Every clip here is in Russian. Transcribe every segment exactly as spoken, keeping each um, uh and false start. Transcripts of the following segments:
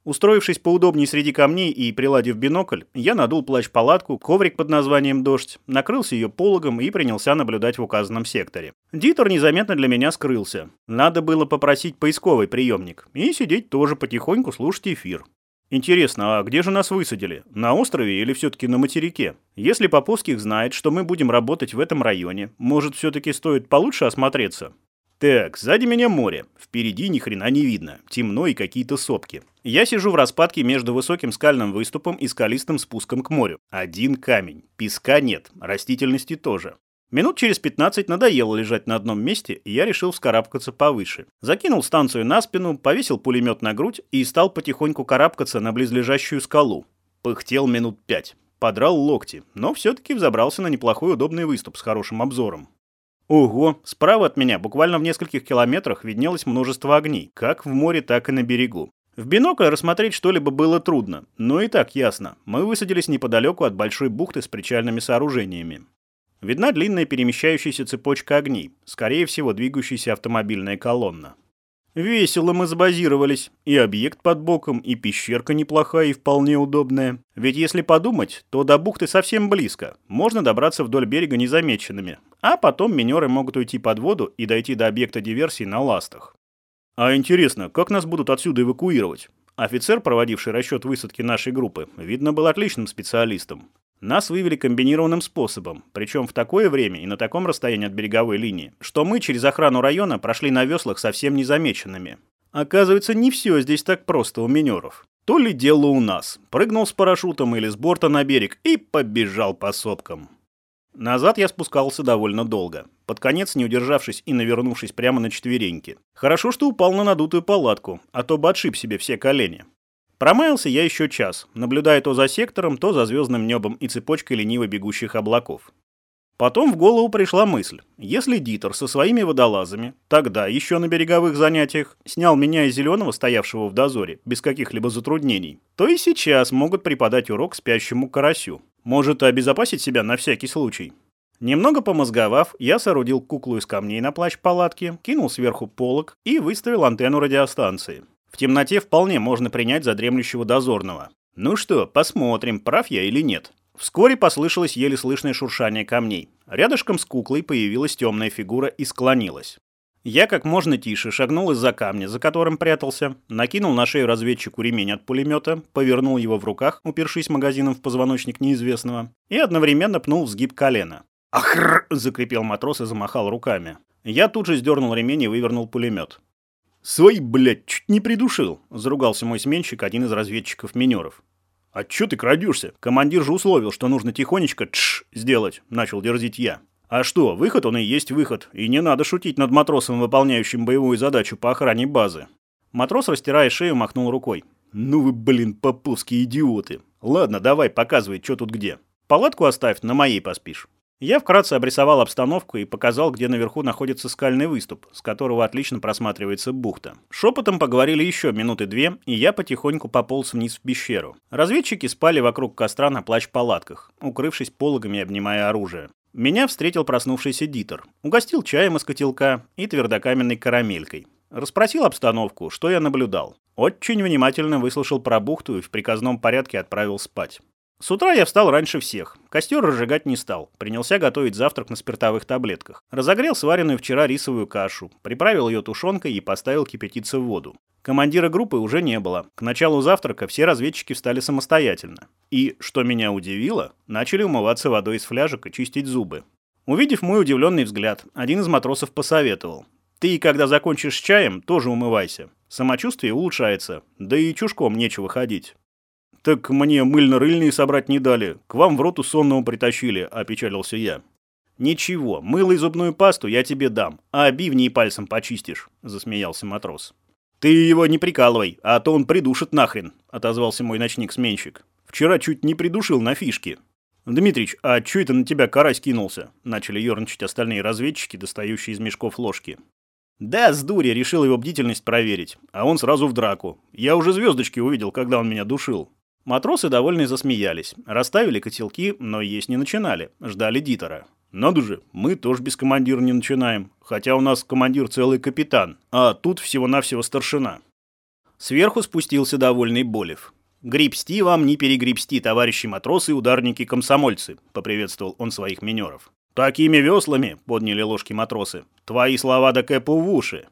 Устроившись поудобнее среди камней и приладив бинокль, я надул плащ-палатку, коврик под названием «Дождь», накрылся ее пологом и принялся наблюдать в указанном секторе. Дитер незаметно для меня скрылся. Надо было попросить поисковый приемник и сидеть тоже потихоньку слушать эфир. Интересно, а где же нас высадили? На острове или все-таки на материке? Если Поповских знает, что мы будем работать в этом районе, может, все-таки стоит получше осмотреться? Так, сзади меня море, впереди ни хрена не видно, темно и какие-то сопки. Я сижу в распадке между высоким скальным выступом и скалистым спуском к морю. Один камень, песка нет, растительности тоже. Минут через пятнадцать надоело лежать на одном месте, и я решил вскарабкаться повыше. Закинул станцию на спину, повесил пулемет на грудь и стал потихоньку карабкаться на близлежащую скалу. Пыхтел минут пять, подрал локти, но все-таки взобрался на неплохой удобный выступ с хорошим обзором. Ого, справа от меня, буквально в нескольких километрах, виднелось множество огней, как в море, так и на берегу. В бинокль рассмотреть что-либо было трудно, но и так ясно. Мы высадились неподалеку от большой бухты с причальными сооружениями. Видна длинная перемещающаяся цепочка огней, скорее всего, двигающаяся автомобильная колонна. Весело мы забазировались. И объект под боком, и пещерка неплохая и вполне удобная. Ведь если подумать, то до бухты совсем близко. Можно добраться вдоль берега незамеченными. А потом минеры могут уйти под воду и дойти до объекта диверсии на ластах. А интересно, как нас будут отсюда эвакуировать? Офицер, проводивший расчет высадки нашей группы, видно, был отличным специалистом. Нас вывели комбинированным способом, причем в такое время и на таком расстоянии от береговой линии, что мы через охрану района прошли на веслах совсем незамеченными. Оказывается, не все здесь так просто у минеров. То ли дело у нас. Прыгнул с парашютом или с борта на берег и побежал по сопкам. Назад я спускался довольно долго, под конец не удержавшись и навернувшись прямо на четвереньки. Хорошо, что упал на надутую палатку, а то бы отшиб себе все колени. Промаялся я еще час, наблюдая то за сектором, то за звездным небом и цепочкой лениво бегущих облаков. Потом в голову пришла мысль, если Дитер со своими водолазами, тогда еще на береговых занятиях, снял меня из зеленого, стоявшего в дозоре, без каких-либо затруднений, то и сейчас могут преподать урок спящему карасю. Может, обезопасить себя на всякий случай. Немного помозговав, я соорудил куклу из камней на плащ палатки, кинул сверху полог и выставил антенну радиостанции. В темноте вполне можно принять за дремлющего дозорного. Ну что, посмотрим, прав я или нет. Вскоре послышалось еле слышное шуршание камней. Рядышком с куклой появилась темная фигура и склонилась. Я как можно тише шагнул из-за камня, за которым прятался, накинул на шею разведчику ремень от пулемета, повернул его в руках, упершись магазином в позвоночник неизвестного, и одновременно пнул в сгиб колена. «Ахррр!» — закрепел матрос и замахал руками. Я тут же сдернул ремень и вывернул пулемет. «Свои, блядь, чуть не придушил», — заругался мой сменщик, один из разведчиков-минеров. «А чё ты крадешься? Командир же условил, что нужно тихонечко тш сделать», — начал дерзить я. «А что, выход он и есть выход, и не надо шутить над матросом, выполняющим боевую задачу по охране базы». Матрос, растирая шею, махнул рукой. «Ну вы, блин, поповские идиоты. Ладно, давай, показывай, что тут где. Палатку оставь, на моей поспишь». Я вкратце обрисовал обстановку и показал, где наверху находится скальный выступ, с которого отлично просматривается бухта. Шепотом поговорили еще минуты две, и я потихоньку пополз вниз в пещеру. Разведчики спали вокруг костра на плащ-палатках, укрывшись пологами и обнимая оружие. Меня встретил проснувшийся Дитер. Угостил чаем из котелка и твердокаменной карамелькой. Расспросил обстановку, что я наблюдал. Очень внимательно выслушал про бухту и в приказном порядке отправил спать. С утра я встал раньше всех. Костер разжигать не стал. Принялся готовить завтрак на спиртовых таблетках. Разогрел сваренную вчера рисовую кашу, приправил ее тушенкой и поставил кипятиться в воду. Командира группы уже не было. К началу завтрака все разведчики встали самостоятельно. И, что меня удивило, начали умываться водой из фляжек и чистить зубы. Увидев мой удивленный взгляд, один из матросов посоветовал. «Ты, когда закончишь с чаем, тоже умывайся. Самочувствие улучшается, да и чушком нечего ходить». «Так мне мыльно-рыльные собрать не дали. К вам в роту сонного притащили», — опечалился я. «Ничего, мыло и зубную пасту я тебе дам, а бивни и пальцем почистишь», — засмеялся матрос. «Ты его не прикалывай, а то он придушит нахрен», — отозвался мой ночник-сменщик. «Вчера чуть не придушил на фишке». «Дмитрич, а чё это на тебя карась кинулся?» — начали ерничать остальные разведчики, достающие из мешков ложки. «Да, с дури, решил его бдительность проверить, а он сразу в драку. Я уже звездочки увидел, когда он меня душил». Матросы довольно засмеялись, расставили котелки, но есть не начинали, ждали Дитера. «Надо же, мы тоже без командира не начинаем, хотя у нас командир целый капитан, а тут всего-навсего старшина». Сверху спустился довольный Болев. «Гребсти вам не перегребсти, товарищи матросы и ударники-комсомольцы», — поприветствовал он своих минеров. «Такими веслами», — подняли ложки матросы, — «твои слова да кэпу в уши».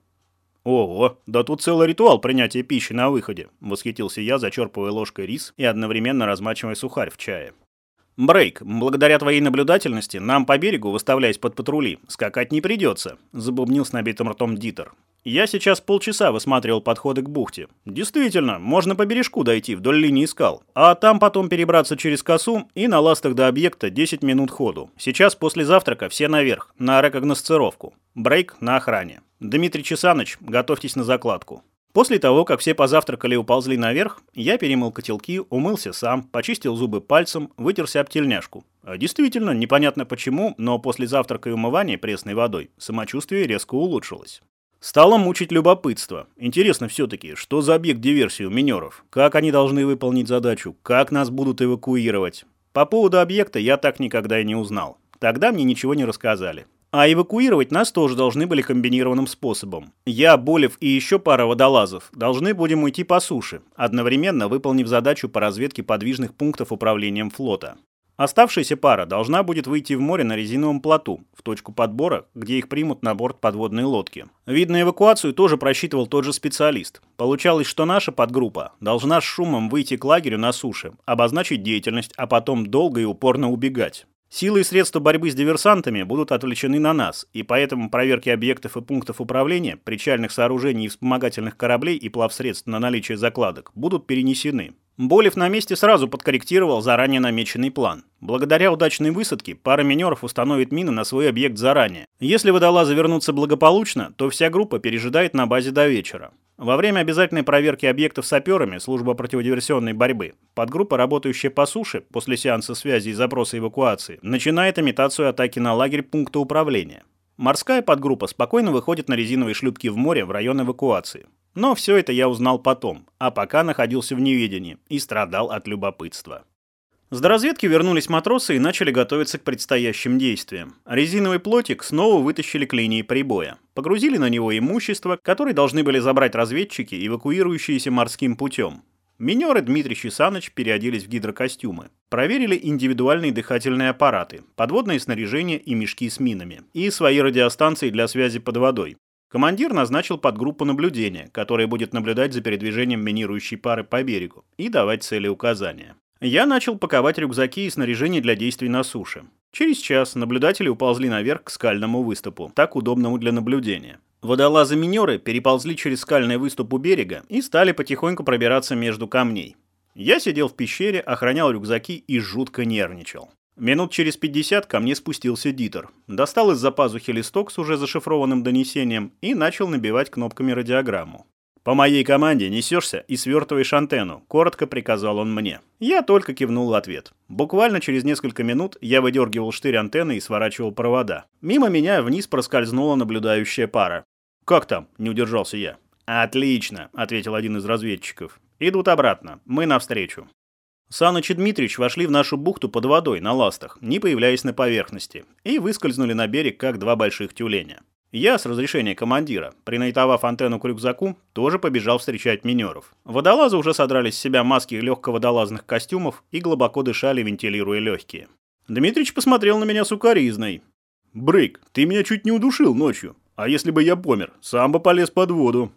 «Ого, да тут целый ритуал принятия пищи на выходе», — восхитился я, зачерпывая ложкой рис и одновременно размачивая сухарь в чае. «Брейк, благодаря твоей наблюдательности нам по берегу, выставляясь под патрули, скакать не придется», — забубнил с набитым ртом Дитер. «Я сейчас полчаса высматривал подходы к бухте. Действительно, можно по бережку дойти вдоль линии скал, а там потом перебраться через косу и на ластах до объекта десять минут ходу. Сейчас после завтрака все наверх, на рекогносцировку. Брейк на охране. Дмитрий Чесаныч, готовьтесь на закладку». После того, как все позавтракали и уползли наверх, я перемыл котелки, умылся сам, почистил зубы пальцем, вытерся об тельняшку. А действительно, непонятно почему, но после завтрака и умывания пресной водой самочувствие резко улучшилось. Стало мучить любопытство. Интересно все-таки, что за объект диверсии у минеров? Как они должны выполнить задачу? Как нас будут эвакуировать? По поводу объекта я так никогда и не узнал. Тогда мне ничего не рассказали. А эвакуировать нас тоже должны были комбинированным способом. Я, Болев и еще пара водолазов должны будем уйти по суше, одновременно выполнив задачу по разведке подвижных пунктов управлением флота. Оставшаяся пара должна будет выйти в море на резиновом плоту, в точку подбора, где их примут на борт подводной лодки. Видно, эвакуацию тоже просчитывал тот же специалист. Получалось, что наша подгруппа должна с шумом выйти к лагерю на суше, обозначить деятельность, а потом долго и упорно убегать. Силы и средства борьбы с диверсантами будут отвлечены на нас, и поэтому проверки объектов и пунктов управления, причальных сооружений и вспомогательных кораблей и плавсредств на наличие закладок будут перенесены. Болев на месте сразу подкорректировал заранее намеченный план. Благодаря удачной высадке пара минеров установит мины на свой объект заранее. Если водолазы вернутся благополучно, то вся группа пережидает на базе до вечера. Во время обязательной проверки объектов саперами служба противодиверсионной борьбы, подгруппа, работающая по суше, после сеанса связи и запроса эвакуации, начинает имитацию атаки на лагерь пункта управления. Морская подгруппа спокойно выходит на резиновые шлюпки в море в район эвакуации. Но все это я узнал потом, а пока находился в неведении и страдал от любопытства. С доразведки вернулись матросы и начали готовиться к предстоящим действиям. Резиновый плотик снова вытащили к линии прибоя. Погрузили на него имущество, которое должны были забрать разведчики, эвакуирующиеся морским путем. Минеры Дмитрий Чесаныч переоделись в гидрокостюмы. Проверили индивидуальные дыхательные аппараты, подводное снаряжение и мешки с минами, и свои радиостанции для связи под водой. Командир назначил подгруппу наблюдения, которая будет наблюдать за передвижением минирующей пары по берегу и давать цели указания. Я начал паковать рюкзаки и снаряжение для действий на суше. Через час наблюдатели уползли наверх к скальному выступу, так удобному для наблюдения. Водолазы-минеры переползли через скальный выступ у берега и стали потихоньку пробираться между камней. Я сидел в пещере, охранял рюкзаки и жутко нервничал. Минут через пятьдесят ко мне спустился Дитер, достал из-за пазухи листок с уже зашифрованным донесением и начал набивать кнопками радиограмму. «По моей команде несешься и свертываешь антенну», — коротко приказал он мне. Я только кивнул в ответ. Буквально через несколько минут я выдергивал штырь антенны и сворачивал провода. Мимо меня вниз проскользнула наблюдающая пара. «Как там?» — не удержался я. «Отлично», — ответил один из разведчиков. «Идут обратно. Мы навстречу». Саныч и Дмитрич вошли в нашу бухту под водой на ластах, не появляясь на поверхности, и выскользнули на берег, как два больших тюленя. Я, с разрешения командира, принайтовав антенну к рюкзаку, тоже побежал встречать минеров. Водолазы уже содрали с себя маски легководолазных костюмов и глубоко дышали, вентилируя легкие. Дмитрич посмотрел на меня сукоризной. «Брейк, ты меня чуть не удушил ночью. А если бы я помер, сам бы полез под воду».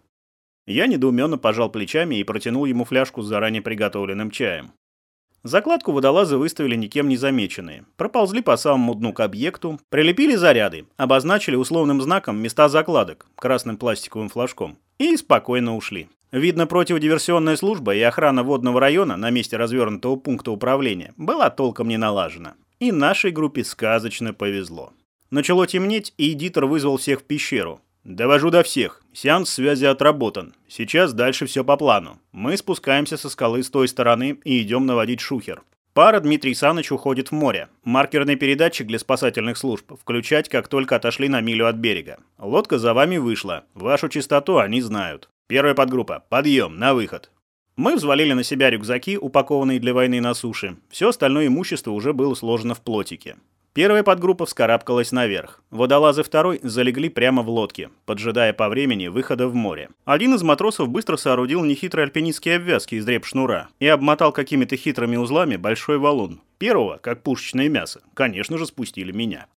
Я недоуменно пожал плечами и протянул ему фляжку с заранее приготовленным чаем. Закладку водолазы выставили никем не замеченные, проползли по самому дну к объекту, прилепили заряды, обозначили условным знаком места закладок красным пластиковым флажком и спокойно ушли. Видно, противодиверсионная служба и охрана водного района на месте развернутого пункта управления была толком не налажена. И нашей группе сказочно повезло. Начало темнеть, и Дитер вызвал всех в пещеру. «Довожу до всех. Сеанс связи отработан. Сейчас дальше все по плану. Мы спускаемся со скалы с той стороны и идем наводить шухер. Пара Дмитрий Саныч уходит в море. Маркерный передатчик для спасательных служб включать, как только отошли на милю от берега. Лодка за вами вышла. Вашу частоту они знают. Первая подгруппа. Подъем, на выход». Мы взвалили на себя рюкзаки, упакованные для войны на суше. Все остальное имущество уже было сложено в плотике. Первая подгруппа вскарабкалась наверх. Водолазы второй залегли прямо в лодке, поджидая по времени выхода в море. Один из матросов быстро соорудил нехитрые альпинистские обвязки из репшнура и обмотал какими-то хитрыми узлами большой валун. Первого, как пушечное мясо, конечно же, спустили меня.